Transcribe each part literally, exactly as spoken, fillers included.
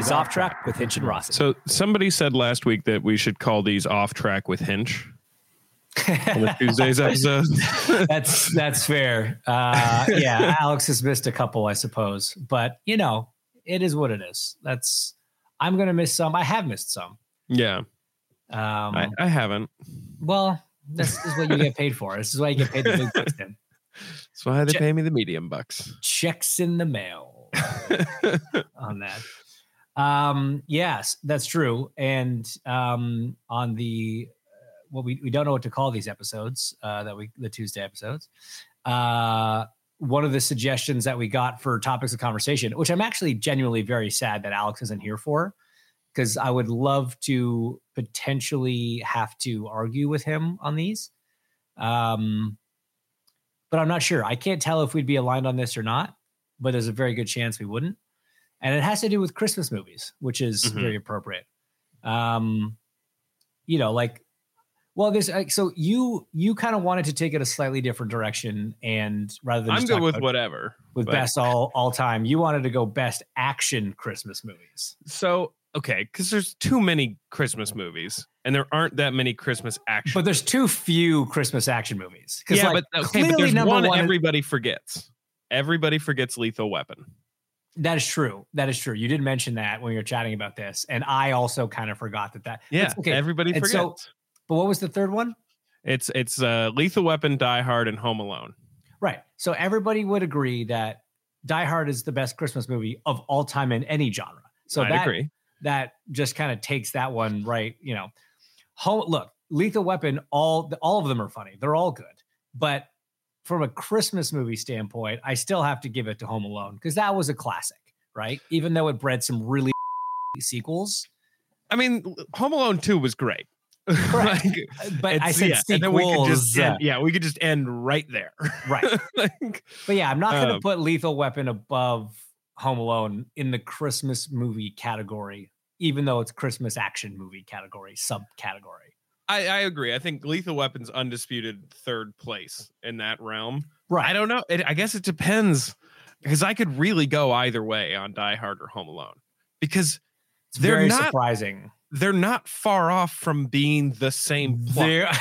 is Off Track with Hinch and Rossi. So somebody said last week that we should call these Off Track with Hinch. On the Tuesday's episode. that's that's fair. Uh, yeah, Alex has missed a couple, I suppose, but you know, it is what it is. That's I'm gonna miss some. I have missed some. Yeah, um, I, I haven't. Well, this is what you get paid for. This is why you get paid the big bucks. Then. That's why they che- pay me the medium bucks. Checks in the mail on that. Um, yes, that's true. And um, on the well, we, we don't know what to call these episodes, uh, that we the Tuesday episodes. Uh, one of the suggestions that we got for topics of conversation, which I'm actually genuinely very sad that Alex isn't here for, because I would love to potentially have to argue with him on these. Um, but I'm not sure. I can't tell if we'd be aligned on this or not, but there's a very good chance we wouldn't. And it has to do with Christmas movies, which is mm-hmm. very appropriate. Um, you know, like, Well, there's like, so you you kind of wanted to take it a slightly different direction, and rather than I'm good with whatever with but. best all all time, you wanted to go best action Christmas movies. So okay, because there's too many Christmas movies, and there aren't that many Christmas action. But there's too few Christmas action movies. Yeah, like, but okay, but there's one, one everybody is, forgets. Everybody forgets Lethal Weapon. That is true. That is true. You did mention that when you were chatting about this, and I also kind of forgot that. That yeah, okay. Everybody and forgets. So, But what was the third one? It's it's uh, Lethal Weapon, Die Hard, and Home Alone. Right. So everybody would agree that Die Hard is the best Christmas movie of all time in any genre. So I that, agree. That just kind of takes that one right. You know, Home, look, Lethal Weapon, all all of them are funny. They're all good. But from a Christmas movie standpoint, I still have to give it to Home Alone because that was a classic, right? Even though it bred some really sequels. I mean, Home Alone two was great. Right. like, but I said yeah, sequels. And then we could just end, yeah, we could just end right there. Right. like, but yeah, I'm not going to um, put Lethal Weapon above Home Alone in the Christmas movie category, even though it's Christmas action movie category, subcategory. I, I agree. I think Lethal Weapon's undisputed third place in that realm. Right. I don't know. It, I guess it depends because I could really go either way on Die Hard or Home Alone because it's they're very not surprising. They're not far off from being the same plot.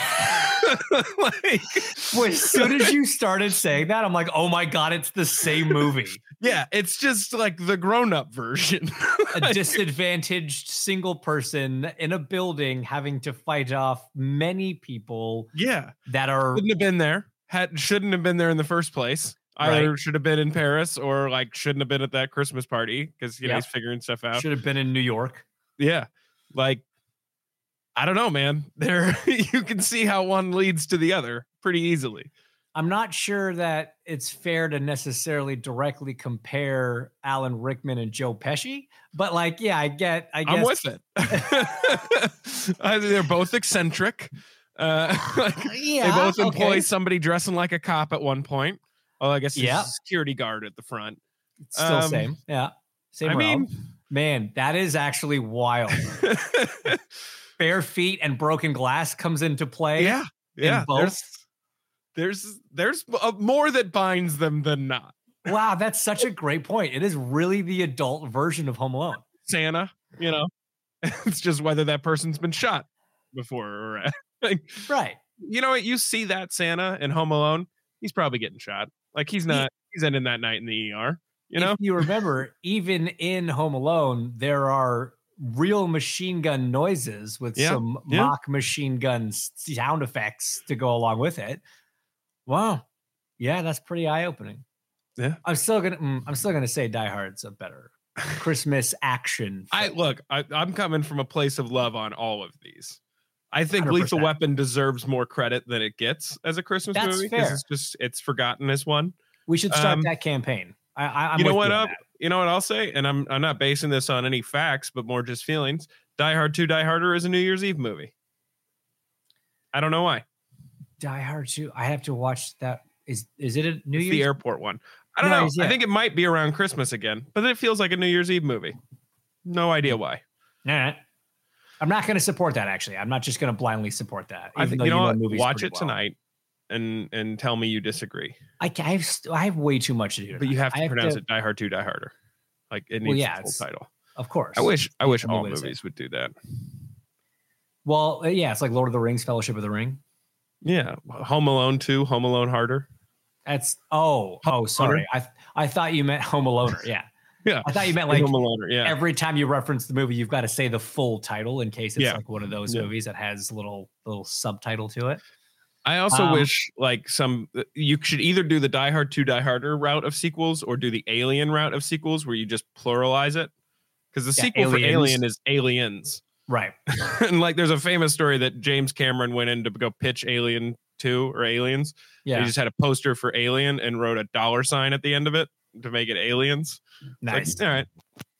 like, well, as soon as you started saying that, I'm like, oh my God, it's the same movie. Yeah, it's just like the grown-up version. A disadvantaged single person in a building having to fight off many people. Yeah. That are shouldn't have been there. Had shouldn't have been there in the first place. Either right. should have been in Paris or like shouldn't have been at that Christmas party because you know yep. he's figuring stuff out. Should have been in New York. Yeah. Like, I don't know, man. There, you can see how one leads to the other pretty easily. I'm not sure that it's fair to necessarily directly compare Alan Rickman and Joe Pesci, but like, yeah, I get, I guess. I'm with it. They're both eccentric. Uh, like, yeah, they both employ okay. somebody dressing like a cop at one point. Oh, I guess yeah. a security guard at the front. It's still um, same. Yeah. Same I realm. mean, man, that is actually wild. Bare feet and broken glass comes into play. Yeah. Yeah. Both. There's, there's, there's more that binds them than not. Wow. That's such a great point. It is really the adult version of Home Alone. Santa, you know, it's just whether that person's been shot before or like, right. You know what? You see that Santa in Home Alone, he's probably getting shot. Like he's not, he, he's ending that night in the E R. You know, if you remember, even in Home Alone, there are real machine gun noises with yeah, some yeah. mock machine gun sound effects to go along with it. Wow, yeah, that's pretty eye opening. Yeah, I'm still gonna, mm, I'm still gonna say Die Hard's a better Christmas action film. I look, I, I'm coming from a place of love on all of these. I think one hundred percent. Lethal Weapon deserves more credit than it gets as a Christmas that's movie because it's just it's forgotten as one. We should start um, that campaign. I, I, I'm you know with what you up? You know what I'll say, and I'm I'm not basing this on any facts, but more just feelings. Die Hard two, Die Harder is a New Year's Eve movie. I don't know why. Die Hard two. I have to watch that. Is is it a New it's Year's? The airport one. I don't no, know. Yeah. I think it might be around Christmas again, but it feels like a New Year's Eve movie. No idea why. All right. I'm not going to support that. Actually, I'm not just going to blindly support that. I think you know, you know what? Watch it well. tonight. And and tell me you disagree. I, I have I have way too much to do. But you have to I pronounce have to, it Die Hard two, Die Harder. Like it needs well, yeah, the full title. Of course. I wish I wish all way to say it. movies would do that. Well, uh, yeah, it's like Lord of the Rings, Fellowship of the Ring. Yeah, Home Alone two, Home Alone Harder. That's oh oh sorry. I I thought you meant Home Aloner. Yeah. Yeah. I thought you meant like Home Alone. Yeah. every time you reference the movie, you've got to say the full title in case it's Yeah. like one of those Yeah. movies that has little little subtitle to it. I also Um, wish like some you should either do the Die Hard two Die Harder route of sequels or do the Alien route of sequels where you just pluralize it. Because the Yeah, sequel for Aliens. Alien is Aliens. Right. And like there's a famous story that James Cameron went in to go pitch Alien two or Aliens. Yeah. He just had a poster for Alien and wrote a dollar sign at the end of it to make it Aliens. Nice. Like, all right.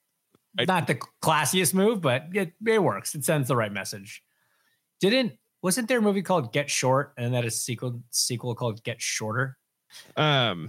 I- Not the classiest move, but it, it works. It sends the right message. Didn't wasn't there a movie called Get Short and that is sequel sequel called Get Shorter? Um,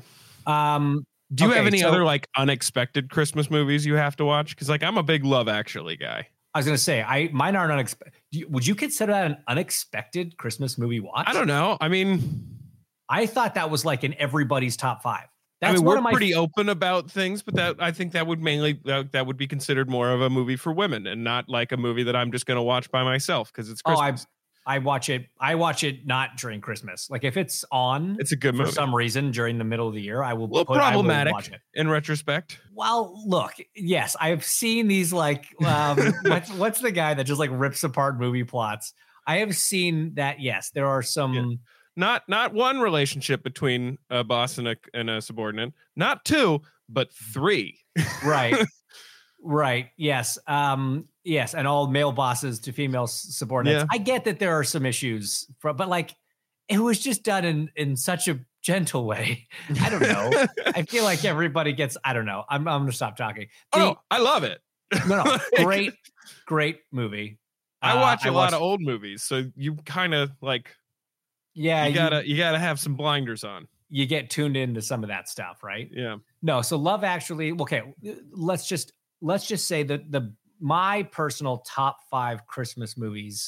Um, do you okay, have any so- other like unexpected Christmas movies you have to watch? Because like I'm a big Love Actually guy. I was gonna say I mine aren't unexpected. Would you consider that an unexpected Christmas movie watch? I don't know. I mean, I thought that was like in everybody's top five. I That's mean, one we're of my pretty open about things, but that I think that would mainly that, that would be considered more of a movie for women and not like a movie that I'm just going to watch by myself because it's Oh, I Christmas. I watch it. I watch it not during Christmas. Like if it's on It's a good for movie. some reason during the middle of the year, I will. A little put, I will problematic watch it. in retrospect. Well, look, yes, I've seen these. Like, um, what's what's the guy that just like rips apart movie plots? I have seen that. Yes, there are some. Yeah. Not not one relationship between a boss and a and a subordinate. Not two, but three. Right. Right. Yes. Um, yes. And all male bosses to female s- subordinates. Yeah. I get that there are some issues, for, but like it was just done in, in such a gentle way. I don't know. I feel like everybody gets, I don't know. I'm, I'm going to stop talking. Oh, The- no, I love it. no, no. Great, great movie. I Uh, watch a lot watched- of old movies, so you kind of like Yeah. you You, gotta you gotta have some blinders on. you get tuned into some of that stuff, right? Yeah. No, so Love Actually, okay, let's just let's just say that the my personal top five Christmas movies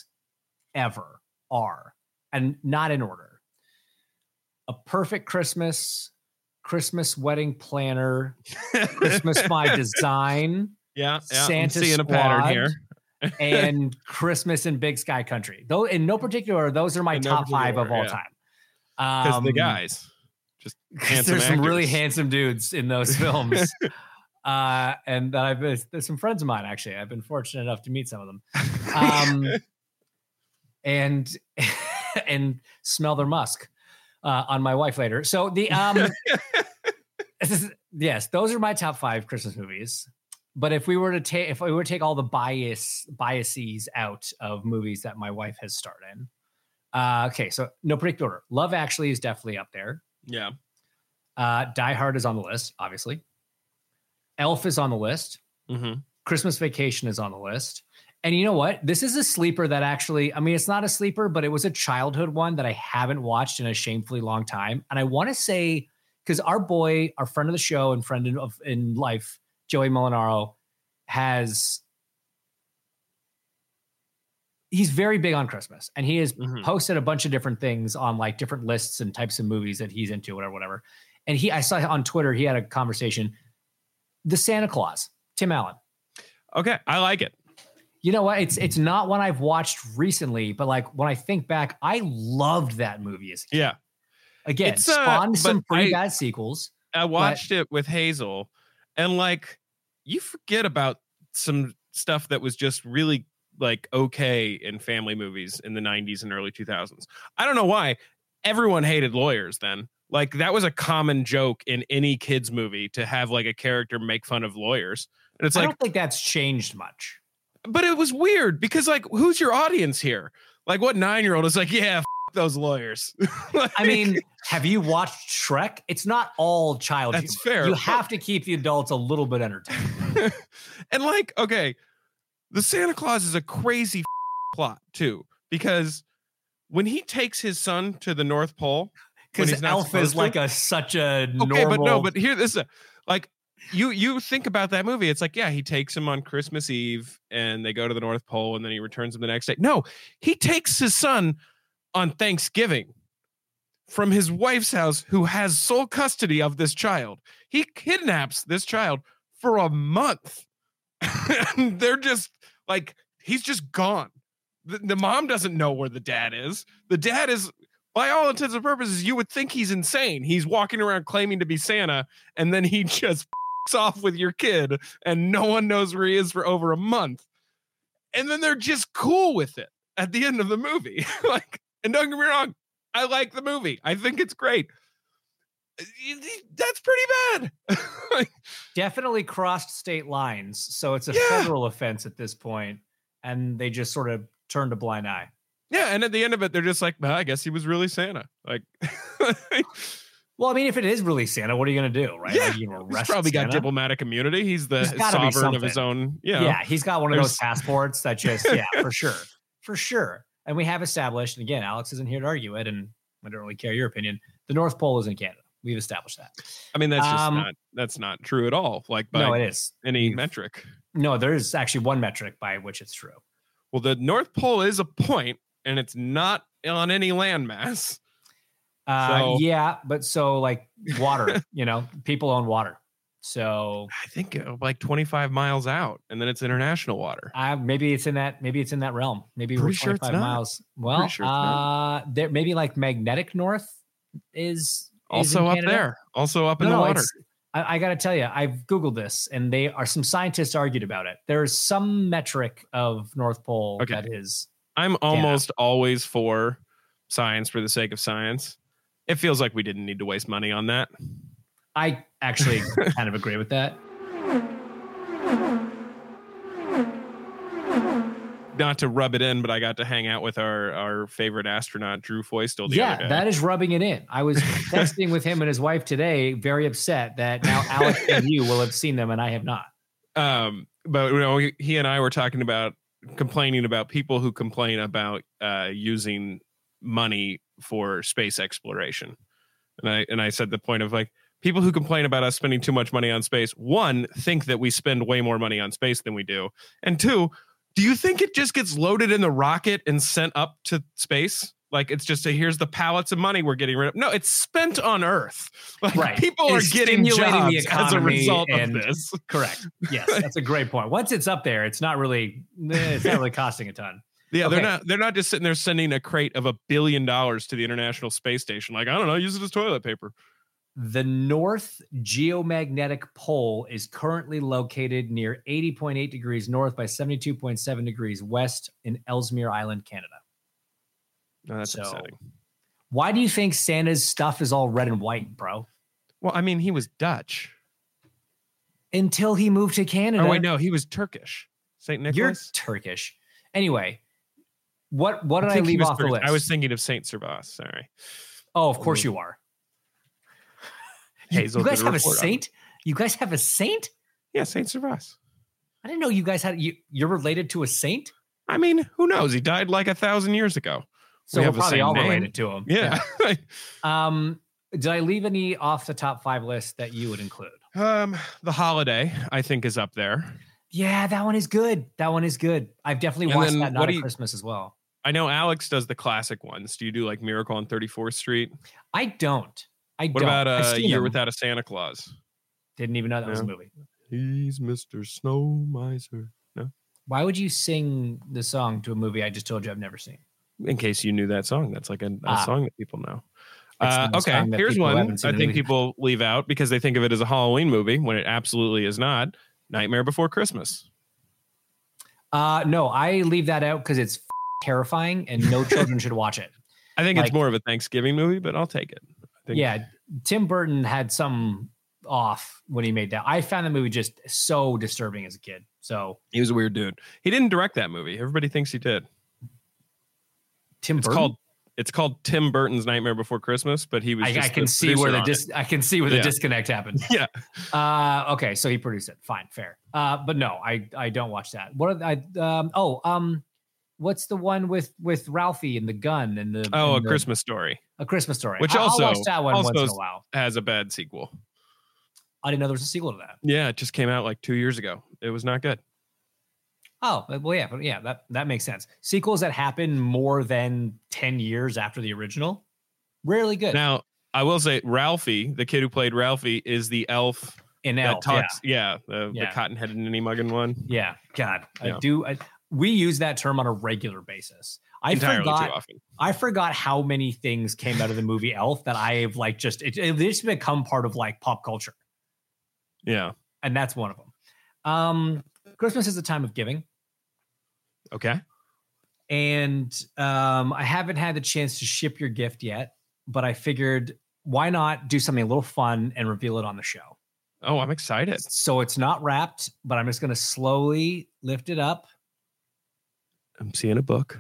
ever are, and not in order. A Perfect Christmas, Christmas Wedding Planner, Christmas by Design, Yeah, yeah. I'm Santa seeing a pattern Squad, here. and Christmas in Big Sky Country. Though in no particular, order, those are my In no top five particular of all order, time. Because Um, the guys, just 'cause handsome there's some really actors. handsome dudes in those films. uh, and that I've been, there's some friends of mine, actually. I've been fortunate enough to meet some of them. Um, and and smell their musk uh, on my wife later. So the um, yes, those are my top five Christmas movies. But if we were to take if we were to take all the bias biases out of movies that my wife has starred in, uh, okay, so no particular order. Love Actually is definitely up there. Yeah. Uh, Die Hard is on the list, obviously. Elf is on the list. Mm-hmm. Christmas Vacation is on the list. And you know what? This is a sleeper that actually, I mean, it's not a sleeper, but it was a childhood one that I haven't watched in a shamefully long time. And I want to say, because our boy, our friend of the show and friend in, of, in life, Joey Molinaro, has, he's very big on Christmas. And he has Mhm. posted a bunch of different things on like different lists and types of movies that he's into, whatever, whatever. And he, I saw on Twitter, he had a conversation. The Santa Claus, Tim Allen. Okay, I like it. You know what? It's it's not one I've watched recently, but like when I think back, I loved that movie as a kid. Yeah, Again, It's, uh, spawned some but pretty I- bad sequels. I watched it with Hazel, and like you forget about some stuff that was just really like okay in family movies in the nineties and early two thousands. I don't know why everyone hated lawyers then. Like that was a common joke in any kids movie to have like a character make fun of lawyers. And it's I like, don't think that's changed much. but it was weird because like, who's your audience here? Like what nine-year-old is like, yeah, f- those lawyers. Like, I mean, have you watched Shrek? It's not all child That's humor. fair. You have to keep the adults a little bit entertained. and like, okay, the Santa Claus is a crazy f- plot too, because when he takes his son to the North Pole, when Because he's not Elf is supposed to- like a such a okay, normal. but no, but here this is like you you think about that movie. It's like, yeah, he takes him on Christmas Eve and they go to the North Pole and then he returns him the next day. No, he takes his son on Thanksgiving from his wife's house, who has sole custody of this child. He kidnaps this child for a month And they're just like, he's just gone. The, the mom doesn't know where the dad is. The dad is, by all intents and purposes, you would think he's insane. He's walking around claiming to be Santa, and then he just f***s off with your kid, and no one knows where he is for over a month. And then they're just cool with it at the end of the movie. Like, and don't get me wrong, I like the movie. I think it's great. That's pretty bad. Like, definitely crossed state lines. So it's a yeah. federal offense at this point, and they just sort of turned a blind eye. Yeah, and at the end of it, they're just like, well, I guess he was really Santa. Like, well, I mean, if it is really Santa, what are you going to do, right? Yeah, like, you know, he's probably Santa? got diplomatic immunity. He's the He's sovereign of his own. You know, yeah, he's got one of there's... those passports that just, yeah, for sure, for sure. And we have established, and again, Alex isn't here to argue it, and I don't really care your opinion. The North Pole is in Canada. We've established that. I mean, that's just um, not that's not true at all. Like, by no, it is any We've, metric. No, there is actually one metric by which it's true. Well, the North Pole is a point, and it's not on any landmass. Uh, so, yeah, but so like water, you know, people own water. So I think like twenty-five miles out, and then it's international water. Uh, maybe it's in that. Maybe it's in that realm. Maybe Pretty we're sure it's twenty-five not. miles. Well, sure it's uh, there maybe like magnetic north is, is also in up Canada. there, also up in no, the no, water. it's- I, I got to tell you, I've Googled this, and they are some scientists argued about it. There's some metric of North Pole Okay. that is. I'm almost always for science for the sake of science. It feels like we didn't need to waste money on that. I actually kind of agree with that. Not to rub it in, but I got to hang out with our, our favorite astronaut, Drew Feustel, the Yeah, other day. that is rubbing it in. I was texting with him and his wife today, very upset that now Alex and you will have seen them and I have not. Um, but you know, he, he and I were talking about complaining about people who complain about uh, using money for space exploration, and I and I said the point of like people who complain about us spending too much money on space. One, think that we spend way more money on space than we do, and two, do you think it just gets loaded in the rocket and sent up to space? Like it's just a here's the pallets of money we're getting rid of. No, it's spent on Earth. Like right. people it's are getting jobs the as a result of this. Correct. Yes, that's a great point. Once it's up there, it's not really it's not really costing a ton. Yeah, okay. they're not they're not just sitting there sending a crate of a billion dollars to the International Space Station. Like, I don't know, use it as toilet paper. The North Geomagnetic Pole is currently located near eighty point eight degrees north by seventy-two point seven degrees west in Ellesmere Island, Canada. No, that's so, upsetting. Why do you think Santa's stuff is all red and white, bro? Well, I mean, he was Dutch. Until he moved to Canada. Oh, wait, no, he was Turkish. Saint Nicholas? You're Turkish. Anyway, what what did I, I leave off Turkish. the list? I was thinking of Saint Servas. Sorry. Oh, of course you are. Hazel you guys did have a report on saint? You guys have a saint? Yeah, Saint Servas. I didn't know you guys had you. You're related to a saint. I mean, who knows? He died like a thousand years ago. So we we're have the probably same all name. related to him. Yeah. yeah. um, did I leave any off the top five list that you would include? um, The Holiday, I think, is up there. Yeah, that one is good. That one is good. I've definitely And watched then that what Not do at you- Christmas as well. I know Alex does the classic ones. Do you do like Miracle on thirty-fourth Street? I don't. I What don't. about I've uh, seen Year them. Without a Santa Claus? Didn't even know that was a No. movie. He's Mister Snow Miser. No. Why would you sing the song to a movie I just told you I've never seen? In case you knew that song, that's like a, a Ah. song that people know. It's the Uh, most okay, song that here's people one haven't seen I the think movie. people leave out because they think of it as a Halloween movie when it absolutely is not. Nightmare Before Christmas. Uh, no, I leave that out because it's f- terrifying and no children should watch it. I think Like- it's more of a Thanksgiving movie, but I'll take it. I think, Yeah, Tim Burton had some off when he made that. I found the movie just so disturbing as a kid. So he was a weird dude. He didn't direct that movie. Everybody thinks he did. Tim It's Burton. called it's called Tim Burton's Nightmare Before Christmas, but he was. I, just I can the see where producer the on dis- I can see where the Yeah. disconnect happened. it. Yeah. Uh, okay, so he produced it. Fine, fair. Uh, but no, I I don't watch that. What are I um oh um what's the one with with Ralphie and the gun and the Oh, and A the- Christmas Story a Christmas Story, Which I- also- I'll watch that one also once in is- a while. has a bad sequel. I didn't know there was a sequel to that. Yeah, it just came out like two years ago. It was not good. Oh well, yeah, but yeah, that that makes sense. Sequels that happen more than ten years after the original, rarely good. Now, I will say Ralphie, the kid who played Ralphie, is the elf in that Elf. talks. Yeah, yeah the, Yeah. the cotton-headed ninny muggin one. Yeah, God, Yeah. I do. I, we use that term on a regular basis. I Entirely forgot. too often. I forgot how many things came out of the movie Elf that I've like just it, it just become part of like pop culture, Yeah. and that's one of them. Um, Christmas is a time of giving, Okay. and um, I haven't had the chance to ship your gift yet, but I figured why not do something a little fun and reveal it on the show. Oh, I'm excited. So it's not wrapped, but I'm just going to slowly lift it up. I'm seeing a book.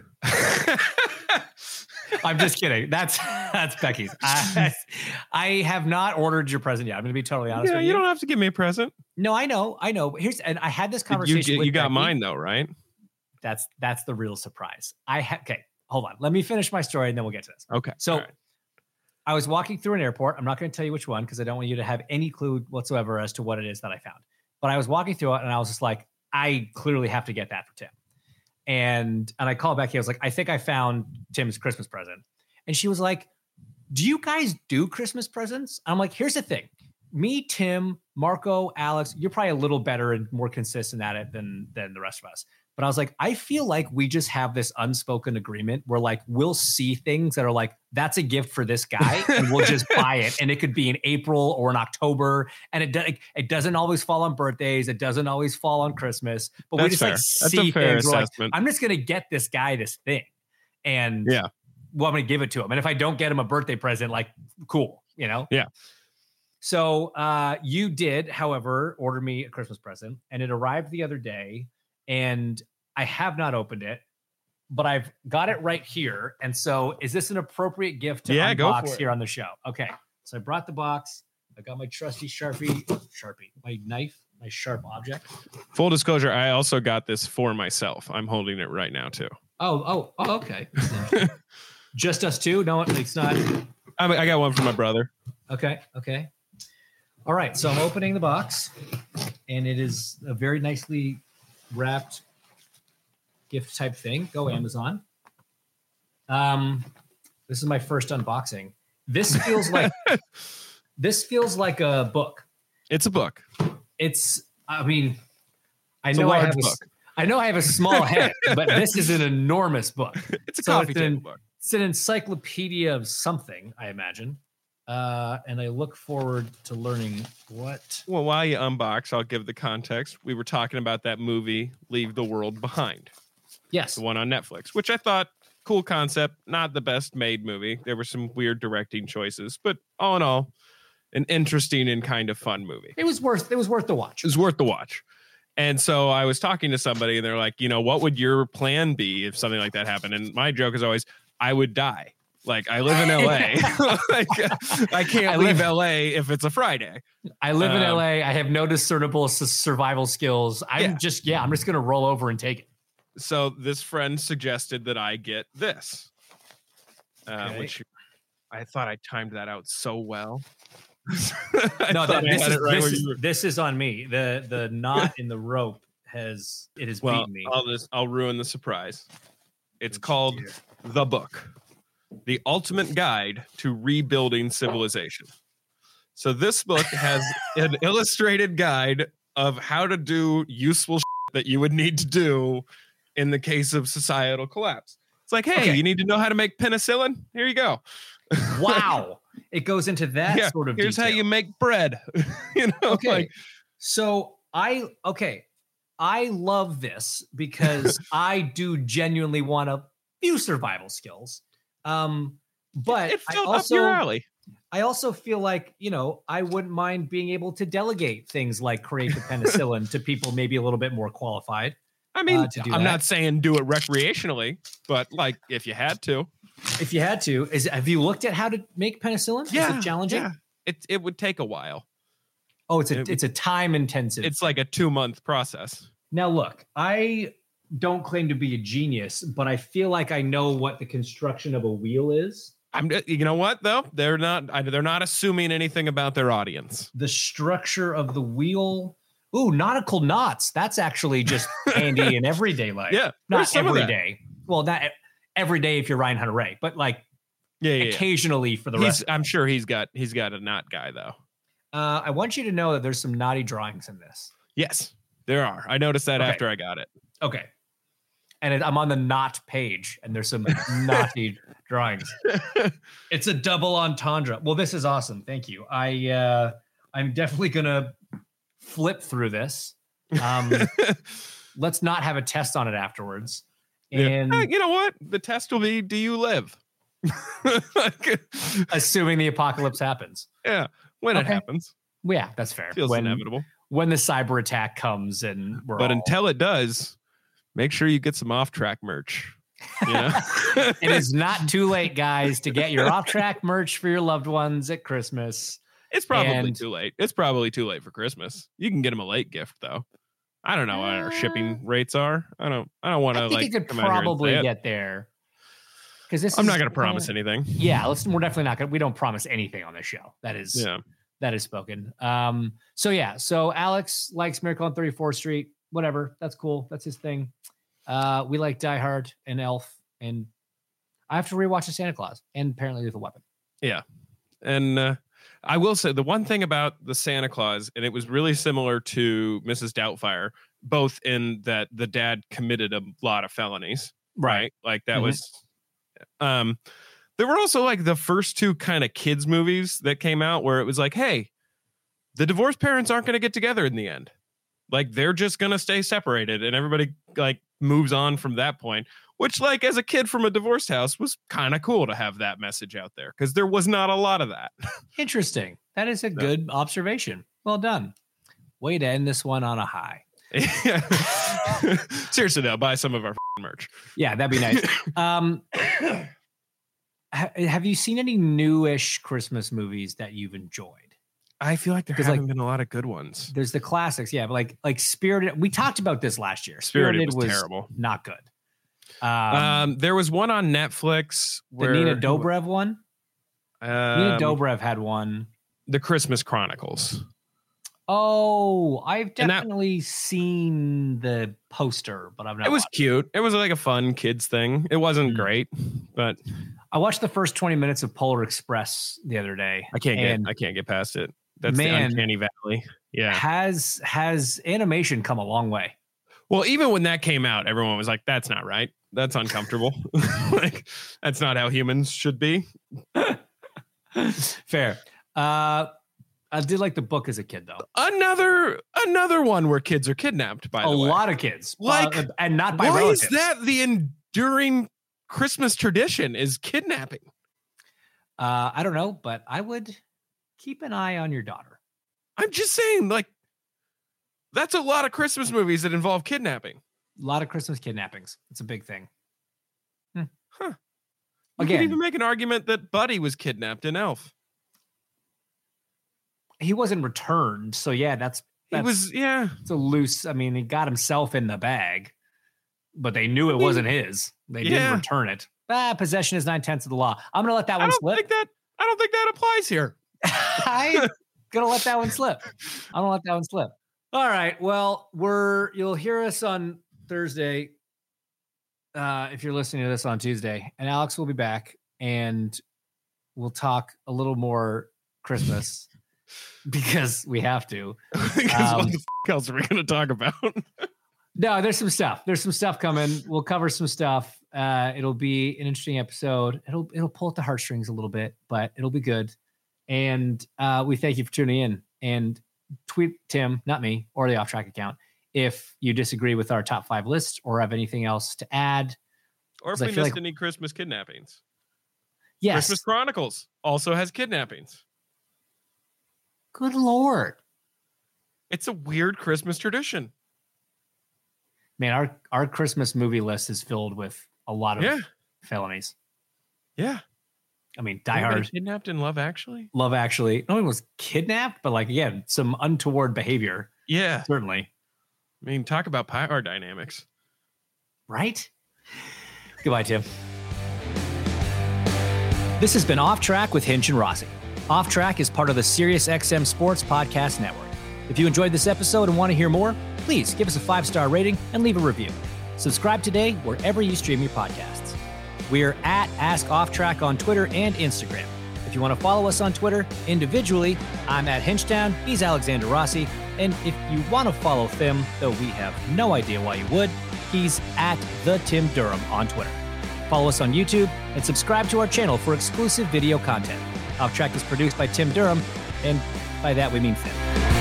I'm just kidding. That's that's Becky's. I, I have not ordered your present yet. I'm going to be totally honest Yeah, with you you. don't have to give me a present. No, I know, I know. Here's and I had this You, conversation. you, with you got Becky. mine though, right? That's that's the real surprise. I ha- okay. Hold on. Let me finish my story and then we'll get to this. Okay. So all right. I was walking through an airport. I'm not going to tell you which one because I don't want you to have any clue whatsoever as to what it is that I found. But I was walking through it and I was just like, I clearly have to get that for Tim. And and I called Becky. I was like, I think I found Tim's Christmas present. And she was like, do you guys do Christmas presents? I'm like, here's the thing. Me, Tim, Marco, Alex, you're probably a little better and more consistent at it than than the rest of us. But I was like, I feel like we just have this unspoken agreement where like we'll see things that are like, that's a gift for this guy, and we'll just buy it. And it could be in April or in October. And it, do, it doesn't always fall on birthdays. It doesn't always fall on Christmas. But That's we just fair. like That's see a fair things. We're like, assessment. I'm just gonna get this guy this thing. And Yeah. well, I'm gonna give it to him. And if I don't get him a birthday present, like cool, you know? Yeah. So uh, you did, however, order me a Christmas present, and it arrived the other day, and I have not opened it, but I've got it right here. And so, is this an appropriate gift to Yeah, go for unbox it. here on the show? Okay. So I brought the box. I got my trusty Sharpie, Sharpie, my knife, my sharp object. Full disclosure, I also got this for myself. I'm holding it right now too. Oh, oh, oh, okay. So, just us two? No, it's not. I, mean, I got one for my brother. Okay. Okay. All right. So I'm opening the box, and it is a very nicely wrapped gift type thing. Go Amazon. Um, this is my first unboxing. This feels like this feels like a book. It's a book. It's. I mean, I It's a know I large have a, book. I know I have a small head, but this is an enormous book. It's a So coffee it's table an- book. It's an encyclopedia of something, I imagine. Uh, and I look forward to learning what. Well, while you unbox, I'll give the context. We were talking about that movie, Leave the World Behind, Yes. the one on Netflix, which I thought cool concept, not the best made movie. There were some weird directing choices, but all in all, an interesting and kind of fun movie. It was worth. It was worth the watch. It was worth the watch. And so I was talking to somebody, and they're like, you know, what would your plan be if something like that happened? And my joke is always, I would die. Like, I live in L A. Like, I can't I leave live- L A if it's a Friday. I live in Um, L A. I have no discernible s- survival skills. I'm Yeah. just yeah. I'm just gonna roll over and take it. So this friend suggested that I get this, uh, Okay. which I thought I timed that out so well. I No, thought that, I this had is it right this where is, you were- this is on me. The the knot in the rope has it has well, beaten me. I'll just I'll ruin the surprise. It's Oh, called dear. The Book, The Ultimate Guide to Rebuilding Civilization. So this book has an illustrated guide of how to do useful shit that you would need to do in the case of societal collapse. It's like, hey, Okay. you need to know how to make penicillin? Here you go. Wow, it goes into that Yeah, sort of. Here's how detail. you make bread. You know, Okay, like, so I okay, I love this because I do genuinely want a few survival skills. Um, but it I felt also up your alley. I also feel like, you know, I wouldn't mind being able to delegate things like create the penicillin to people maybe a little bit more qualified. I mean, uh, to do I'm that. not saying do it recreationally, but like if you had to, If you had to, is have you looked at how to make penicillin? Is it challenging? yeah. It it would take a while. Oh, it's a It- it's a time intensive. It's like a two month process. Now look, I don't claim to be a genius, but I feel like I know what the construction of a wheel is. I'm you know what though? They're not I- they're not assuming anything about their audience. The structure of the wheel. Ooh, nautical knots. That's actually just handy in everyday life. Yeah, Not there's some of every that. day. Well, not e- every day if you're Ryan Hunter Ray, but like Yeah, yeah, yeah. occasionally for the He's, rest. I'm sure he's got he's got a knot guy though. Uh, I want you to know that there's some naughty drawings in this. Yes, there are. I noticed that Okay. after I got it. Okay. And it, I'm on the not page, and there's some naughty drawings. It's a double entendre. Well, this is awesome. Thank you. I uh, I'm definitely gonna flip through this. Um, let's not have a test on it afterwards. And yeah. You know what? The test will be: do you live? Like, assuming the apocalypse happens. Yeah, when Okay. it happens. Yeah, that's fair. Feels when, inevitable. when the cyber attack comes, and we're But all, until it does, make sure you get some off-track merch. You know? it is not too late, guys, to get your off-track merch for your loved ones at Christmas. It's probably And- too late. It's probably too late for Christmas. You can get them a late gift though. I don't know what our shipping rates are. I don't. I don't want I to think like. it could come out here and probably say it. get there. Because this I'm is, not going to promise uh, anything. Yeah, let's. We're definitely not going. to We don't promise anything on this show. That is. Yeah. That is spoken. Um. So yeah. So Alex likes Miracle on thirty-fourth Street. Whatever. That's cool. That's his thing. Uh. We like Die Hard and Elf, and I have to rewatch the Santa Claus and apparently Lethal Weapon. Yeah. And uh, I will say the one thing about the Santa Claus, and it was really similar to Missus Doubtfire, both in that the dad committed a lot of felonies, right? Like that Mhm. was, um, there were also like the first two kind of kids movies that came out where it was like, hey, the divorced parents aren't going to get together in the end. Like they're just going to stay separated, and everybody like moves on from that point. Which, like, as a kid from a divorced house, was kind of cool to have that message out there because there was not a lot of that. Interesting. That is a good observation. Well done. Way to end this one on a high. Seriously, though, buy some of our merch. Yeah, that'd be nice. um, ha- have you seen any newish Christmas movies that you've enjoyed? I feel like there 'Cause, haven't like, been a lot of good ones. There's the classics, yeah, but like like Spirited. We talked about this last year. Spirited was terrible. Not good. Um, Um, there was one on Netflix the where Nina Dobrev one. um, Nina Dobrev had one. The Christmas Chronicles. Oh, I've And that- definitely seen the poster, but I've not. It was watched cute. It was like a fun kids thing. It wasn't Mm. great, but I watched the first twenty minutes of Polar Express the other day. I can't and get I can't get past it. That's Man. the uncanny valley. Yeah. Has has animation come a long way? Well, even when that came out, everyone was like, that's not right. That's uncomfortable. Like, that's not how humans should be. Fair. Uh, I did like the book as a kid, though. Another another one where kids are kidnapped, by A the way. lot of kids, Like, uh, and not by Why relatives. is that the enduring Christmas tradition is kidnapping? Uh, I don't know, but I would keep an eye on your daughter. I'm just saying, like, that's a lot of Christmas movies that involve kidnapping. A lot of Christmas kidnappings. It's a big thing. Huh. You Again, could even make an argument that Buddy was kidnapped in Elf. he wasn't returned, so yeah, that's He that's was, yeah. it's a loose. I mean, he got himself in the bag, but they knew it mean, wasn't his. They yeah. didn't return it. Ah, possession is nine tenths of the law. I'm gonna let that I one don't slip. think that I don't think that applies here. I'm gonna let that one slip. I'm gonna let that one slip. All right. Well, we're you'll hear us on Thursday. Uh, if you're listening to this on Tuesday, and Alex will be back, and we'll talk a little more Christmas because we have to. Because Um, what the f- else are we going to talk about? No, there's some stuff. There's some stuff coming. We'll cover some stuff. Uh, it'll be an interesting episode. It'll it'll pull at the heartstrings a little bit, but it'll be good. And uh, we thank you for tuning in. And tweet Tim, not me, or the Off Track account if you disagree with our top five list or have anything else to add. Or if 'Cause I we feel missed like- any Christmas kidnappings. Yes. Christmas Chronicles also has kidnappings. Good Lord. It's a weird Christmas tradition. Man, our, our Christmas movie list is filled with a lot of Yeah. felonies. Yeah. I mean, Die Anybody Hard, kidnapped in Love Actually? Love Actually. No one was kidnapped, but like, again, some untoward behavior, Yeah. certainly. I mean, talk about power dynamics. Right? Goodbye, Tim. This has been Off Track with Hinch and Rossi. Off Track is part of the SiriusXM Sports Podcast Network. If you enjoyed this episode and want to hear more, please give us a five-star rating and leave a review. Subscribe today wherever you stream your podcasts. We are at Ask Off Track on Twitter and Instagram. If you want to follow us on Twitter individually, I'm at Hinchtown, he's Alexander Rossi, and if you want to follow Tim, though we have no idea why you would, he's at the Tim Durham on Twitter. Follow us on YouTube and subscribe to our channel for exclusive video content. Off Track is produced by Tim Durham, and by that we mean Tim.